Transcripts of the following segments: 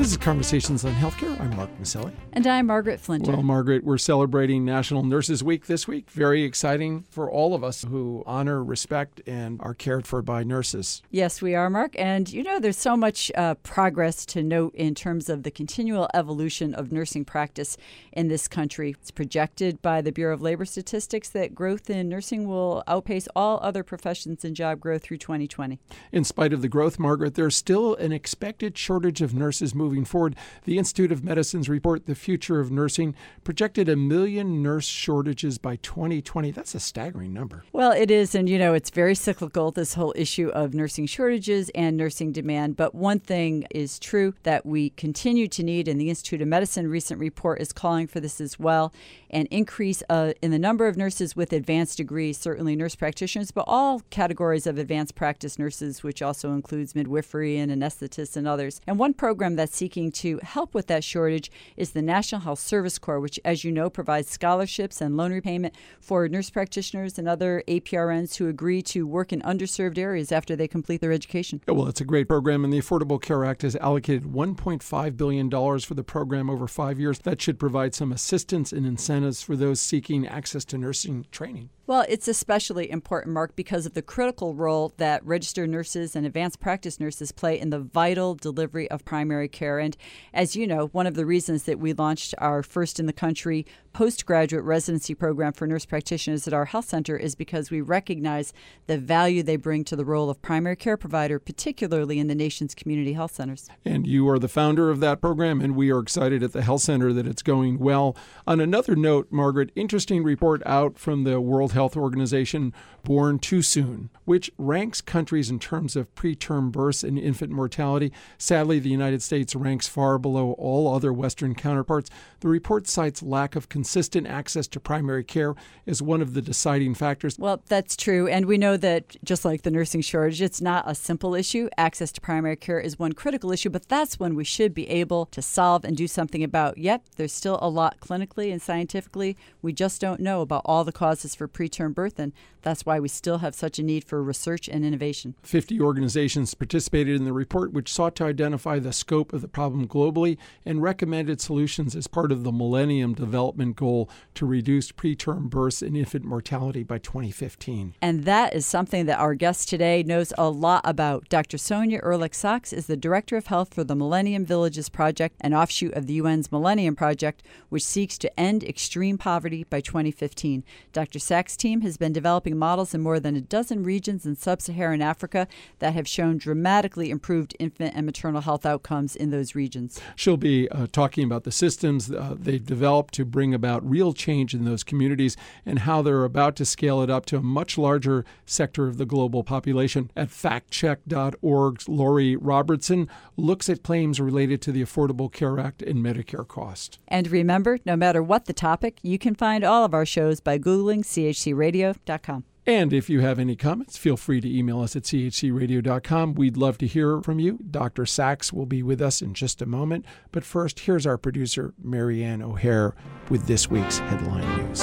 This is Conversations on Healthcare. I'm Mark Maselli. And I'm Margaret Flinter. Well, Margaret, we're celebrating National Nurses Week this week. Very exciting for all of us who honor, respect, and are cared for by nurses. Yes, we are, Mark. And you know, there's so much progress to note in terms of the continual evolution of nursing practice in this country. It's projected by the Bureau of Labor Statistics that growth in nursing will outpace all other professions in job growth through 2020. In spite of the growth, Margaret, there's still an expected shortage of nurses moving forward. The Institute of Medicine's report, The Future of Nursing, projected 1 million nurse shortages by 2020. That's a staggering number. Well, it is. And, you know, it's very cyclical, this whole issue of nursing shortages and nursing demand. But one thing is true that we continue to need, and the Institute of Medicine recent report is calling for this as well, an increase in the number of nurses with advanced degrees, certainly nurse practitioners, but all categories of advanced practice nurses, which also includes midwifery and anesthetists and others. And one program that's seeking to help with that shortage is the National Health Service Corps, which, as you know, provides scholarships and loan repayment for nurse practitioners and other APRNs who agree to work in underserved areas after they complete their education. Yeah, well, it's a great program, and the Affordable Care Act has allocated $1.5 billion for the program over 5 years. That should provide some assistance and incentives for those seeking access to nursing training. Well, it's especially important, Mark, because of the critical role that registered nurses and advanced practice nurses play in the vital delivery of primary care. And as you know, one of the reasons that we launched our first in the country postgraduate residency program for nurse practitioners at our health center is because we recognize the value they bring to the role of primary care provider, particularly in the nation's community health centers. And you are the founder of that program, and we are excited at the health center that it's going well. On another note, Margaret, interesting report out from the World Health Organization, Born Too Soon, which ranks countries in terms of preterm births and infant mortality. Sadly, the United States ranks far below all other Western counterparts. The report cites lack of consistent access to primary care as one of the deciding factors. Well, that's true. And we know that just like the nursing shortage, it's not a simple issue. Access to primary care is one critical issue, but that's one we should be able to solve and do something about. Yet, there's still a lot clinically and scientifically we just don't know about all the causes for preterm birth, and that's why we still have such a need for research and innovation. 50 organizations participated in the report, which sought to identify the scope of the problem globally and recommended solutions as part of the Millennium Development Goal to reduce preterm births and infant mortality by 2015. And that is something that our guest today knows a lot about. Dr. Sonia Ehrlich-Sachs is the Director of Health for the Millennium Villages Project, an offshoot of the UN's Millennium Project, which seeks to end extreme poverty by 2015. Dr. Sachs' team has been developing models in more than a dozen regions in sub-Saharan Africa that have shown dramatically improved infant and maternal health outcomes in those regions. She'll be talking about the systems they've developed to bring about real change in those communities and how they're about to scale it up to a much larger sector of the global population. At factcheck.org's Lori Robertson looks at claims related to the Affordable Care Act and Medicare cost. And remember, no matter what the topic, you can find all of our shows by Googling chcradio.com. And if you have any comments, feel free to email us at chcradio.com. We'd love to hear from you. Dr. Sachs will be with us in just a moment. But first, here's our producer, Marianne O'Hare, with this week's headline news.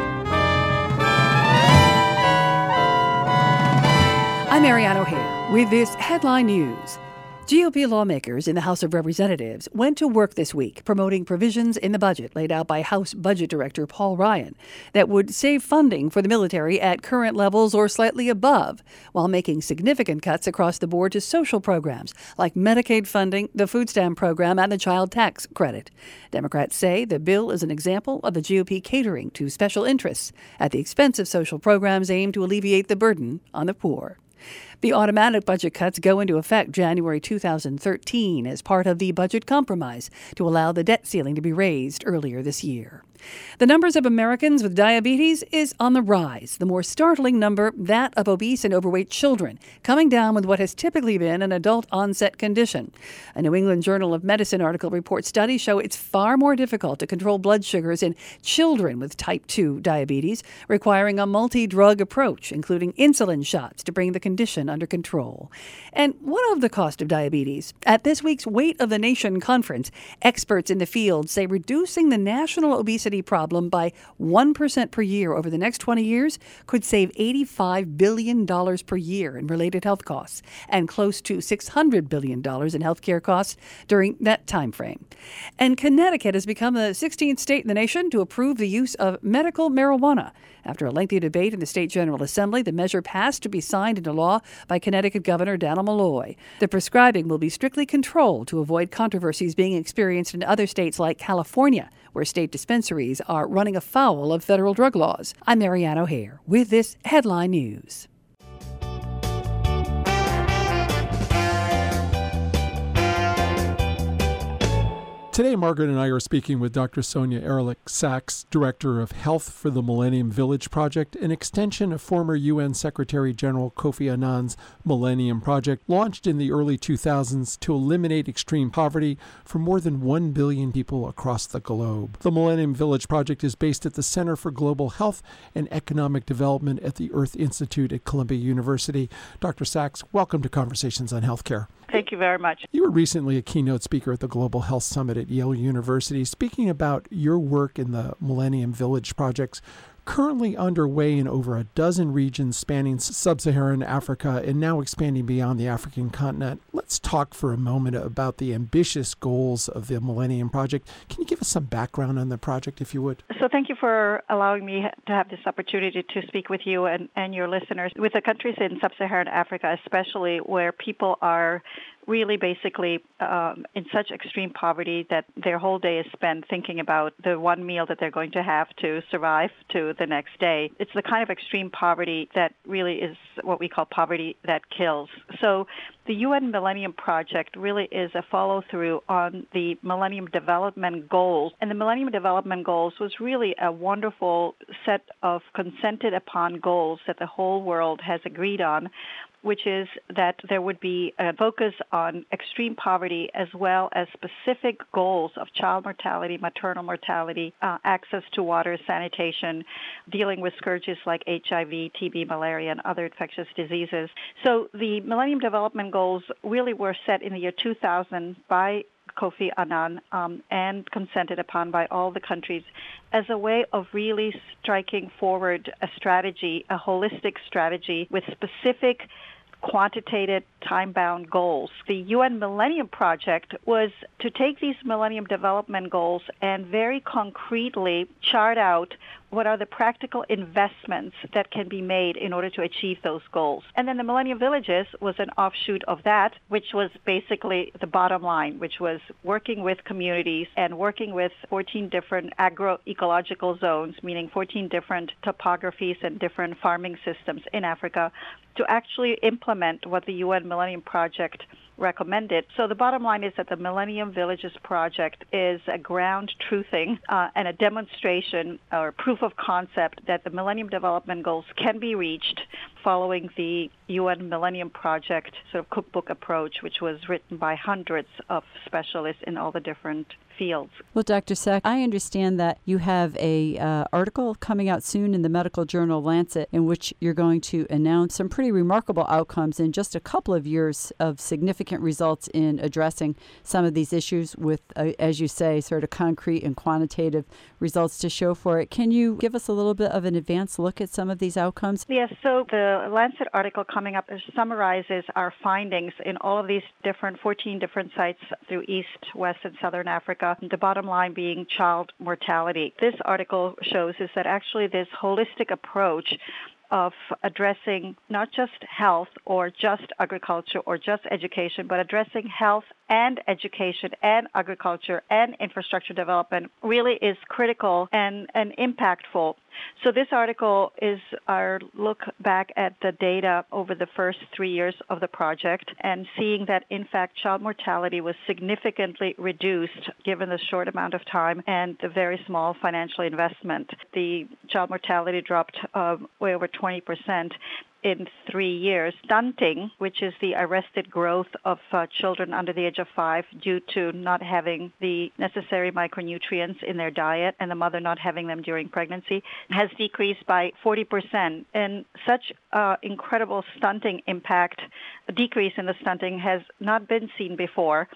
I'm Marianne O'Hare with this headline news. GOP lawmakers in the House of Representatives went to work this week promoting provisions in the budget laid out by House Budget Director Paul Ryan that would save funding for the military at current levels or slightly above, while making significant cuts across the board to social programs like Medicaid funding, the food stamp program, and the child tax credit. Democrats say the bill is an example of the GOP catering to special interests at the expense of social programs aimed to alleviate the burden on the poor. The automatic budget cuts go into effect January 2013 as part of the budget compromise to allow the debt ceiling to be raised earlier this year. The numbers of Americans with diabetes is on the rise. The more startling number, that of obese and overweight children, coming down with what has typically been an adult-onset condition. A New England Journal of Medicine article reports studies show it's far more difficult to control blood sugars in children with type 2 diabetes, requiring a multi-drug approach, including insulin shots to bring the condition inflation under control. And what of the cost of diabetes? At this week's Weight of the Nation conference, experts in the field say reducing the national obesity problem by 1% per year over the next 20 years could save $85 billion per year in related health costs and close to $600 billion in healthcare costs during that time frame. And Connecticut has become the 16th state in the nation to approve the use of medical marijuana. After a lengthy debate in the State General Assembly, the measure passed to be signed into law by Connecticut Governor Dannel Malloy. The prescribing will be strictly controlled to avoid controversies being experienced in other states like California, where state dispensaries are running afoul of federal drug laws. I'm Marianne O'Hare with this Headline News. Today, Margaret and I are speaking with Dr. Sonia Ehrlich-Sachs, Director of Health for the Millennium Village Project, an extension of former UN Secretary General Kofi Annan's Millennium Project, launched in the early 2000s to eliminate extreme poverty for more than 1 billion people across the globe. The Millennium Village Project is based at the Center for Global Health and Economic Development at the Earth Institute at Columbia University. Dr. Sachs, welcome to Conversations on Healthcare. Thank you very much. You were recently a keynote speaker at the Global Health Summit at Yale University, speaking about your work in the Millennium Village projects currently underway in over a dozen regions spanning sub-Saharan Africa and now expanding beyond the African continent. Let's talk for a moment about the ambitious goals of the Millennium Project. Can you give us some background on the project, if you would? So thank you for allowing me to have this opportunity to speak with you and your listeners. With the countries in sub-Saharan Africa, especially where people are really basically in such extreme poverty that their whole day is spent thinking about the one meal that they're going to have to survive to the next day. It's the kind of extreme poverty that really is what we call poverty that kills. So the UN Millennium Project really is a follow-through on the Millennium Development Goals. And the Millennium Development Goals was really a wonderful set of consented upon goals that the whole world has agreed on, which is that there would be a focus on extreme poverty as well as specific goals of child mortality, maternal mortality, access to water, sanitation, dealing with scourges like HIV, TB, malaria, and other infectious diseases. So the Millennium Development Goals really were set in the year 2000 by Kofi Annan and consented upon by all the countries as a way of really striking forward a strategy, a holistic strategy with specific quantitative, time-bound goals. The UN Millennium Project was to take these Millennium Development Goals and very concretely chart out what are the practical investments that can be made in order to achieve those goals. And then the Millennium Villages was an offshoot of that, which was basically the bottom line, which was working with communities and working with 14 different agroecological zones, meaning 14 different topographies and different farming systems in Africa, to actually implement what the UN Millennium Project recommended. So the bottom line is that the Millennium Villages Project is a ground truthing and a demonstration or proof of concept that the Millennium Development Goals can be reached following the UN Millennium Project sort of cookbook approach, which was written by hundreds of specialists in all the different fields. Well, Dr. Sachs, I understand that you have a article coming out soon in the medical journal Lancet in which you're going to announce some pretty remarkable outcomes in just a couple of years of significant results in addressing some of these issues with, as you say, sort of concrete and quantitative results to show for it. Can you give us a little bit of an advanced look at some of these outcomes? Yes, so the Lancet article coming up summarizes our findings in all of these 14 different sites through East, West, and Southern Africa. The bottom line being child mortality. This article shows is that actually this holistic approach of addressing not just health or just agriculture or just education, but addressing health and education and agriculture and infrastructure development really is critical and impactful. So this article is our look back at the data over the first 3 years of the project and seeing that, in fact, child mortality was significantly reduced given the short amount of time and the very small financial investment. The child mortality dropped way over 20%. in 3 years. Stunting, which is the arrested growth of children under the age of 5 due to not having the necessary micronutrients in their diet and the mother not having them during pregnancy, has decreased by 40%. And such incredible stunting impact, a decrease in the stunting, has not been seen before.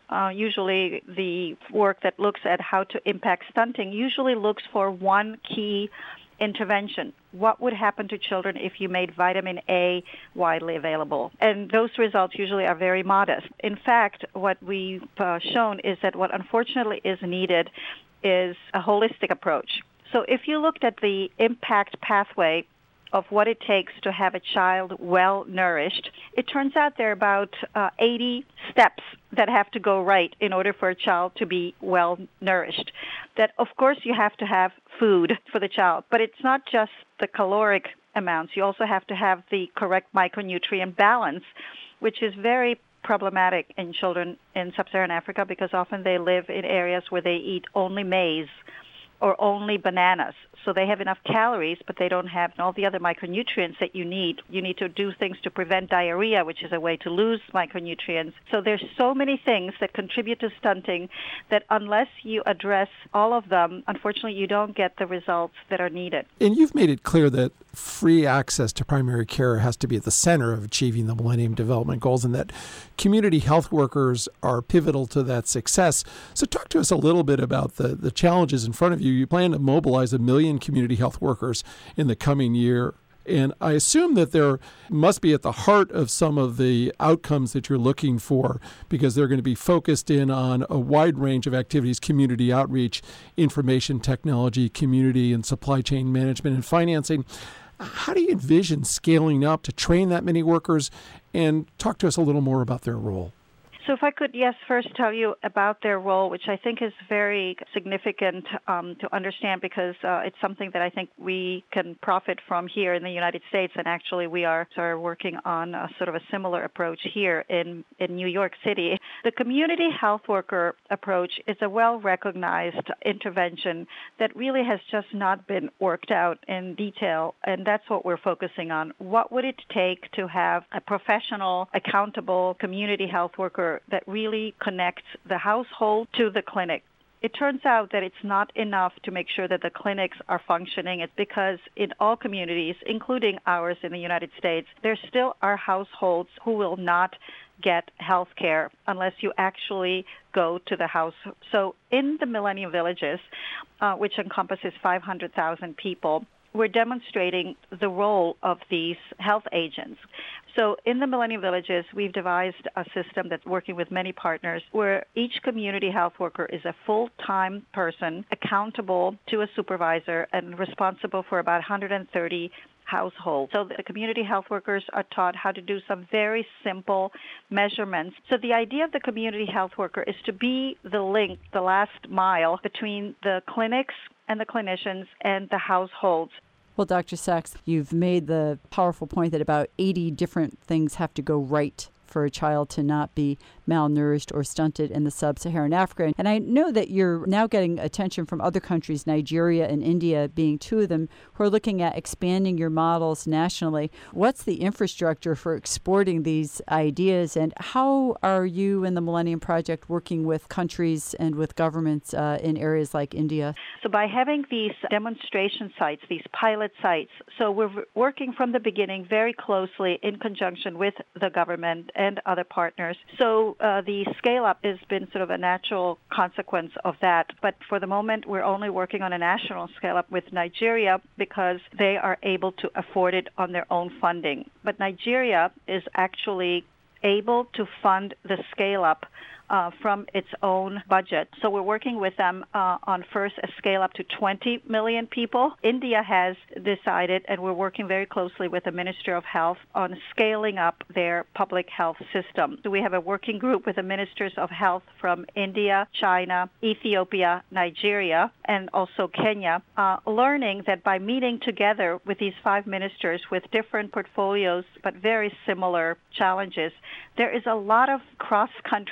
Usually the work that looks at how to impact stunting usually looks for one key intervention. What would happen to children if you made vitamin A widely available? And those results usually are very modest. In fact, what we've shown is that what unfortunately is needed is a holistic approach. So if you looked at the impact pathway of what it takes to have a child well nourished, it turns out there are about 80 steps that have to go right in order for a child to be well nourished. That, of course, you have to have food for the child, but it's not just the caloric amounts. You also have to have the correct micronutrient balance, which is very problematic in children in sub-Saharan Africa because often they live in areas where they eat only maize or only bananas. So they have enough calories, but they don't have all the other micronutrients that you need. You need to do things to prevent diarrhea, which is a way to lose micronutrients. So there's so many things that contribute to stunting that unless you address all of them, unfortunately, you don't get the results that are needed. And you've made it clear that free access to primary care has to be at the center of achieving the Millennium Development Goals and that community health workers are pivotal to that success. So talk to us a little bit about the challenges in front of you. You plan to mobilize 1 million community health workers in the coming year. And I assume that there must be at the heart of some of the outcomes that you're looking for because they're going to be focused in on a wide range of activities: community outreach, information technology, community and supply chain management and financing. How do you envision scaling up to train that many workers? And talk to us a little more about their role. So if I could, first tell you about their role, which I think is very significant to understand because it's something that I think we can profit from here in the United States. And actually we are working on a sort of a similar approach here in New York City. The community health worker approach is a well-recognized intervention that really has just not been worked out in detail. And that's what we're focusing on. What would it take to have a professional, accountable community health worker that really connects the household to the clinic? It turns out that it's not enough to make sure that the clinics are functioning. It's because in all communities, including ours in the United States, there still are households who will not get health care unless you actually go to the house. So in the Millennium Villages, which encompasses 500,000 people, we're demonstrating the role of these health agents. So in the Millennium Villages, we've devised a system that's working with many partners where each community health worker is a full-time person accountable to a supervisor and responsible for about 130 households. So the community health workers are taught how to do some very simple measurements. So the idea of the community health worker is to be the link, the last mile between the clinics and the clinicians and the households. Well, Dr. Sachs, you've made the powerful point that about 80 different things have to go right for a child to not be malnourished or stunted in the sub-Saharan Africa. And I know that you're now getting attention from other countries, Nigeria and India being two of them, who are looking at expanding your models nationally. What's the infrastructure for exporting these ideas, and how are you and the Millennium Project working with countries and with governments in areas like India? So by having these demonstration sites, these pilot sites, so we're working from the beginning very closely in conjunction with the government and other partners. So the scale-up has been sort of a natural consequence of that. But for the moment, we're only working on a national scale-up with Nigeria because they are able to afford it on their own funding. But Nigeria is actually able to fund the scale-up from its own budget. So we're working with them on first a scale up to 20 million people. India has decided, and we're working very closely with the Ministry of Health on scaling up their public health system. So we have a working group with the Ministers of Health from India, China, Ethiopia, Nigeria, and also Kenya, learning that by meeting together with these 5 ministers with different portfolios but very similar challenges, there is a lot of cross-country learning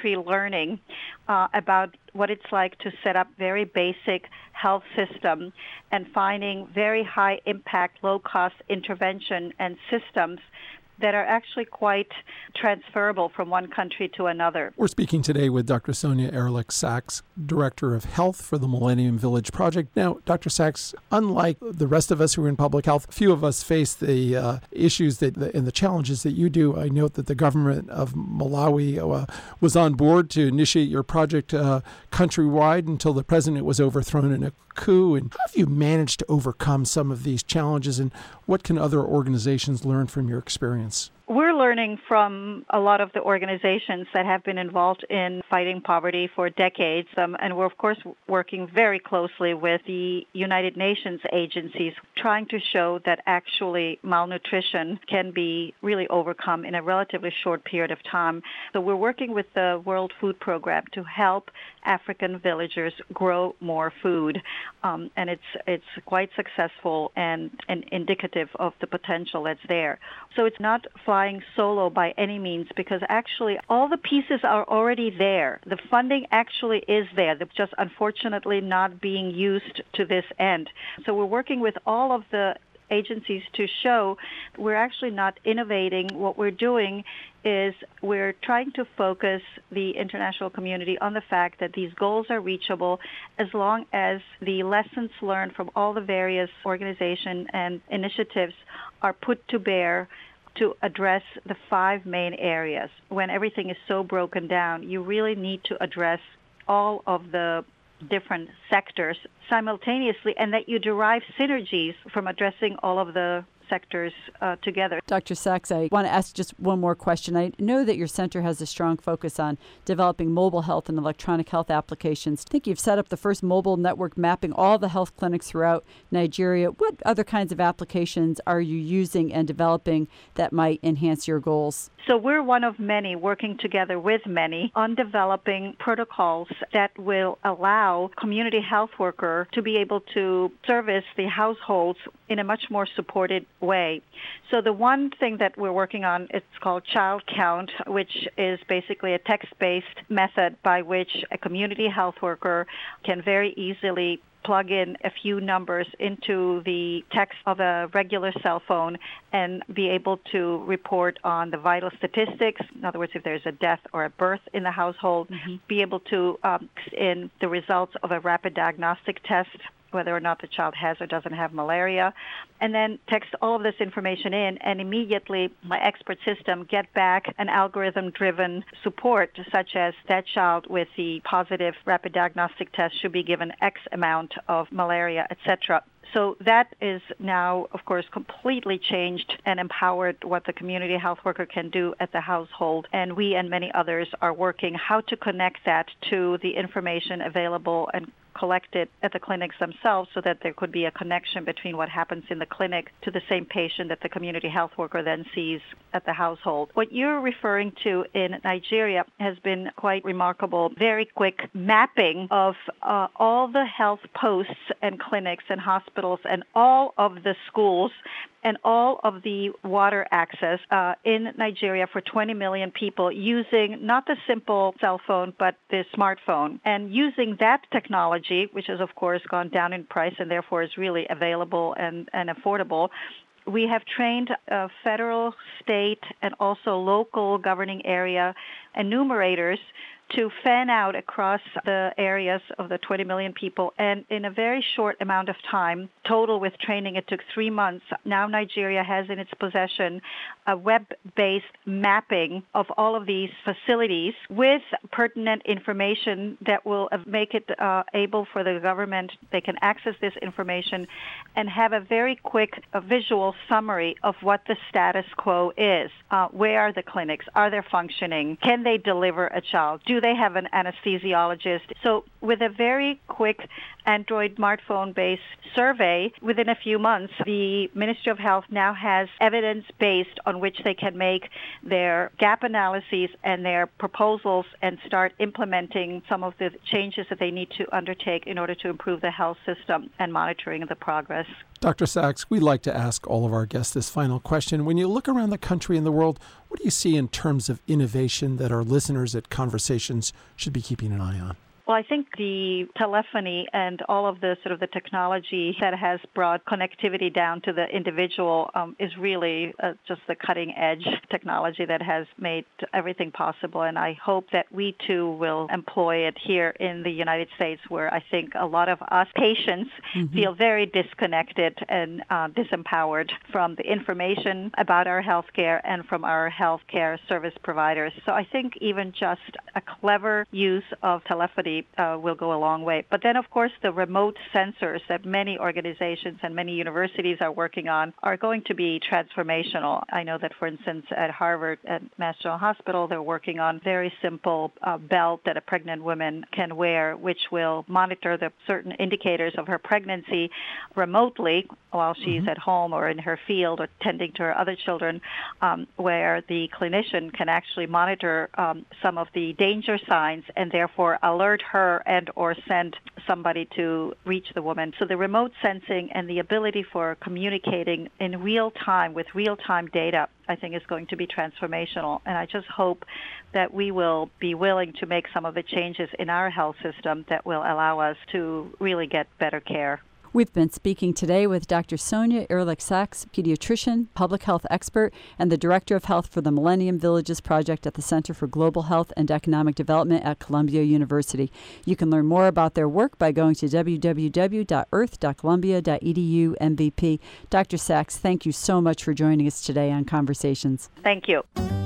learning about what it's like to set up very basic health system and finding very high impact, low cost intervention and systems that are actually quite transferable from one country to another. We're speaking today with Dr. Sonia Ehrlich-Sachs, Director of Health for the Millennium Village Project. Now, Dr. Sachs, unlike the rest of us who are in public health, few of us face the issues and the challenges that you do. I note that the government of Malawi was on board to initiate your project countrywide until the president was overthrown in a coup. And how have you managed to overcome some of these challenges, and what can other organizations learn from your experience? We're learning from a lot of the organizations that have been involved in fighting poverty for decades, and we're, of course, working very closely with the United Nations agencies, trying to show that actually malnutrition can be really overcome in a relatively short period of time. So we're working with the World Food Program to help African villagers grow more food, and it's quite successful and indicative of the potential that's there. So it's not flying solo by any means, because actually all the pieces are already there. The funding actually is there. They're just unfortunately not being used to this end. So we're working with all of the agencies to show we're actually not innovating. What we're doing is we're trying to focus the international community on the fact that these goals are reachable as long as the lessons learned from all the various organizations and initiatives are put to bear to address the 5 main areas. When everything is so broken down, you really need to address all of the different sectors simultaneously, and that you derive synergies from addressing all of the sectors together. Dr. Sachs, I want to ask just one more question. I know that your center has a strong focus on developing mobile health and electronic health applications. I think you've set up the first mobile network mapping all the health clinics throughout Nigeria. What other kinds of applications are you using and developing that might enhance your goals? So we're one of many, working together with many, on developing protocols that will allow community health worker to be able to service the households in a much more supported way. So the one thing that we're working on, it's called Child Count, which is basically a text-based method by which a community health worker can very easily plug in a few numbers into the text of a regular cell phone and be able to report on the vital statistics. In other words, if there's a death or a birth in the household, be able to in the results of a rapid diagnostic test, whether or not the child has or doesn't have malaria, and then text all of this information in, and immediately my expert system get back an algorithm-driven support, such as that child with the positive rapid diagnostic test should be given X amount of malaria, etc. So that is now, of course, completely changed and empowered what the community health worker can do at the household. And we and many others are working how to connect that to the information available and collected at the clinics themselves, so that there could be a connection between what happens in the clinic to the same patient that the community health worker then sees at the household. What you're referring to in Nigeria has been quite remarkable. Very quick mapping of all the health posts and clinics and hospitals and all of the schools and all of the water access in Nigeria for 20 million people, using not the simple cell phone, but the smartphone. And using that technology, which has, of course, gone down in price and therefore is really available and affordable, we have trained federal, state, and also local governing area enumerators to fan out across the areas of the 20 million people. And in a very short amount of time, total with training, it took 3 months. Now Nigeria has in its possession a web-based mapping of all of these facilities with pertinent information that will make it able for the government. They can access this information and have a very quick visual summary of what the status quo is. Where are the clinics? Are they functioning? Can they deliver a child? Do they have an anesthesiologist? So with a very quick Android smartphone-based survey, within a few months, the Ministry of Health now has evidence based on which they can make their gap analyses and their proposals and start implementing some of the changes that they need to undertake in order to improve the health system and monitoring the progress. Dr. Sachs, we like to ask all of our guests this final question. When you look around the country and the world, what do you see in terms of innovation that our listeners at Conversations should be keeping an eye on? Well, I think the telephony and all of the sort of the technology that has brought connectivity down to the individual is really just the cutting edge technology that has made everything possible. And I hope that we too will employ it here in the United States, where I think a lot of us patients feel very disconnected and disempowered from the information about our healthcare and from our healthcare service providers. So I think even just a clever use of telephony will go a long way. But then, of course, the remote sensors that many organizations and many universities are working on are going to be transformational. I know that, for instance, at Harvard and Mass General Hospital, they're working on very simple belt that a pregnant woman can wear, which will monitor the certain indicators of her pregnancy remotely while she's at home or in her field or tending to her other children, where the clinician can actually monitor some of the danger signs and therefore alert her and or send somebody to reach the woman. So the remote sensing and the ability for communicating in real time with real-time data, I think, is going to be transformational. And I just hope that we will be willing to make some of the changes in our health system that will allow us to really get better care. We've been speaking today with Dr. Sonia Ehrlich-Sachs, pediatrician, public health expert, and the Director of Health for the Millennium Villages Project at the Center for Global Health and Economic Development at Columbia University. You can learn more about their work by going to www.earth.columbia.edu MVP. Dr. Sachs, thank you so much for joining us today on Conversations. Thank you.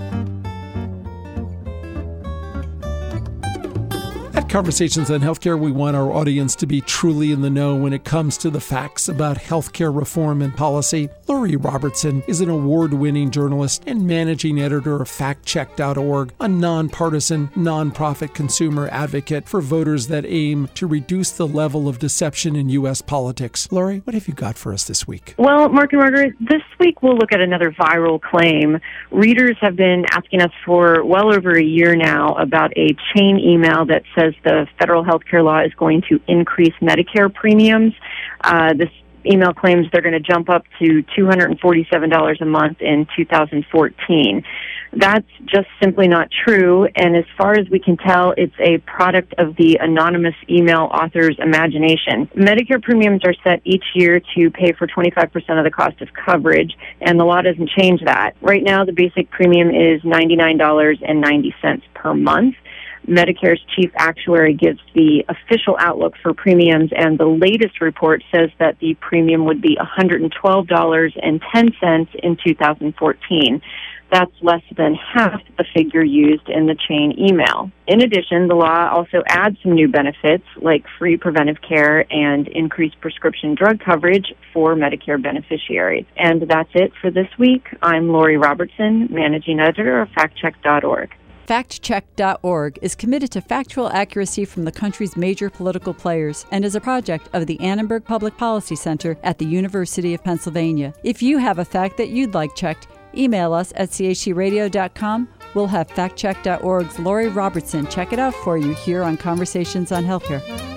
At Conversations on Healthcare, we want our audience to be truly in the know when it comes to the facts about healthcare reform and policy. Lori Robertson is an award-winning journalist and managing editor of FactCheck.org, a nonpartisan, nonprofit consumer advocate for voters that aim to reduce the level of deception in U.S. politics. Lori, what have you got for us this week? Well, Mark and Margaret, this week we'll look at another viral claim. Readers have been asking us for well over a year now about a chain email that says the federal health care law is going to increase Medicare premiums. This email claims they're going to jump up to $247 a month in 2014. That's just simply not true, and as far as we can tell, it's a product of the anonymous email author's imagination. Medicare premiums are set each year to pay for 25% of the cost of coverage, and the law doesn't change that. Right now, the basic premium is $99.90 per month. Medicare's chief actuary gives the official outlook for premiums, and the latest report says that the premium would be $112.10 in 2014. That's less than half the figure used in the chain email. In addition, the law also adds some new benefits like free preventive care and increased prescription drug coverage for Medicare beneficiaries. And that's it for this week. I'm Lori Robertson, managing editor of FactCheck.org. FactCheck.org is committed to factual accuracy from the country's major political players and is a project of the Annenberg Public Policy Center at the University of Pennsylvania. If you have a fact that you'd like checked, email us at chcradio.com. We'll have FactCheck.org's Lori Robertson check it out for you here on Conversations on Healthcare.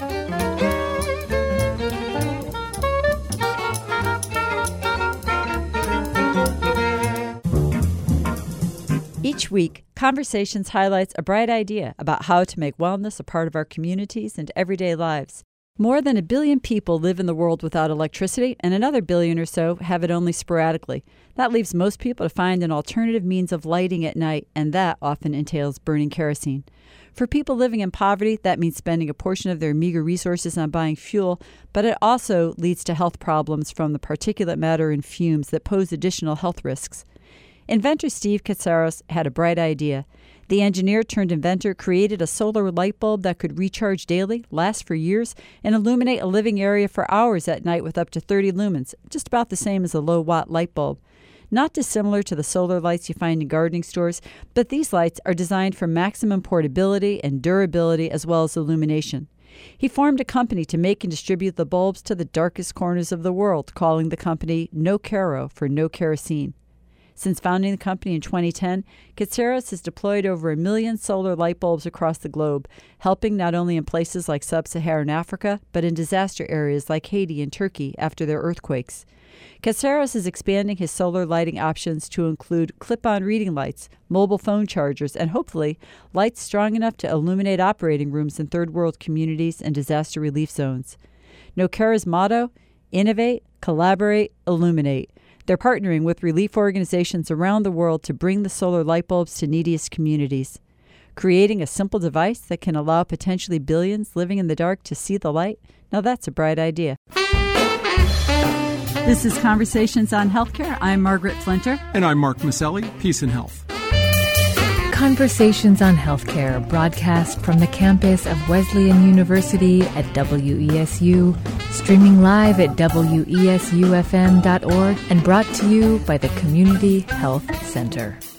Each week, Conversations highlights a bright idea about how to make wellness a part of our communities and everyday lives. More than 1 billion people live in the world without electricity, and another billion or so have it only sporadically. That leaves most people to find an alternative means of lighting at night, and that often entails burning kerosene. For people living in poverty, that means spending a portion of their meager resources on buying fuel, but it also leads to health problems from the particulate matter and fumes that pose additional health risks. Inventor Steve Katsaros had a bright idea. The engineer-turned-inventor created a solar light bulb that could recharge daily, last for years, and illuminate a living area for hours at night with up to 30 lumens, just about the same as a low-watt light bulb. Not dissimilar to the solar lights you find in gardening stores, but these lights are designed for maximum portability and durability as well as illumination. He formed a company to make and distribute the bulbs to the darkest corners of the world, calling the company No Kero for no kerosene. Since founding the company in 2010, Katsaros has deployed over 1 million solar light bulbs across the globe, helping not only in places like sub-Saharan Africa, but in disaster areas like Haiti and Turkey after their earthquakes. Katsaros is expanding his solar lighting options to include clip-on reading lights, mobile phone chargers, and hopefully lights strong enough to illuminate operating rooms in third-world communities and disaster relief zones. Nokera's motto: innovate, collaborate, illuminate. They're partnering with relief organizations around the world to bring the solar light bulbs to neediest communities. Creating a simple device that can allow potentially billions living in the dark to see the light? Now that's a bright idea. This is Conversations on Healthcare. I'm Margaret Flinter. And I'm Mark Maselli. Peace and health. Conversations on Healthcare, broadcast from the campus of Wesleyan University at WESU, streaming live at WESUFM.org, and brought to you by the Community Health Center.